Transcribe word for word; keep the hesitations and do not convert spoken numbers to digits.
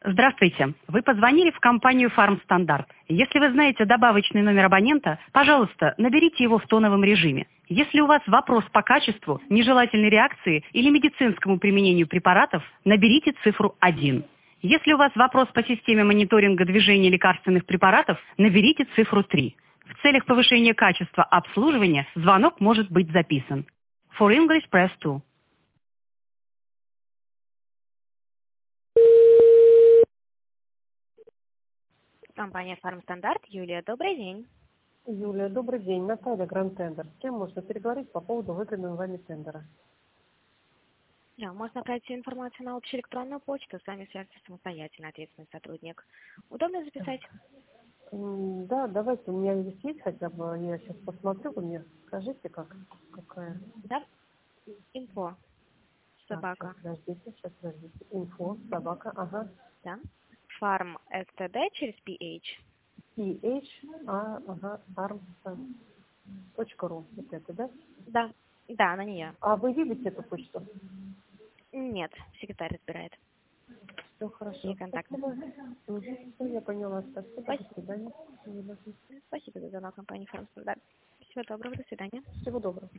Здравствуйте. Вы позвонили в компанию «Фармстандарт». Если вы знаете добавочный номер абонента, пожалуйста, наберите его в тоновом режиме. Если у вас вопрос по качеству, нежелательной реакции или медицинскому применению препаратов, наберите цифру один. Если у вас вопрос по системе мониторинга движения лекарственных препаратов, наберите цифру три. В целях повышения качества обслуживания звонок может быть записан. For English, press two. Компания «Фармстандарт». Юлия, добрый день. Юлия, добрый день. Наталья, Гранд Тендер. С кем можно переговорить по поводу выигранного вами тендера? Да, можно пройти информацию на общую электронную почту, с вами свяжется самостоятельно ответственный сотрудник. Удобно записать? М, Да, давайте, у меня здесь есть хотя бы, я сейчас посмотрю, вы мне скажите, как, какая. Да. Инфо. Так, сейчас, Собака. подождите, сейчас, подождите. Инфо, собака, ага. Да. Фарм СТД через пи эйч. пи эйч, а, ага, арм точка ру, вот это, да? Да. Да, на нее. А вы видите эту почту? Нет, секретарь разбирает. Все хорошо. Все контакты. Угу, все, я поняла. Спасибо, до Спасибо. свидания. Спасибо за звонок компании «Фармстандарт». Всего доброго, до свидания. Всего доброго.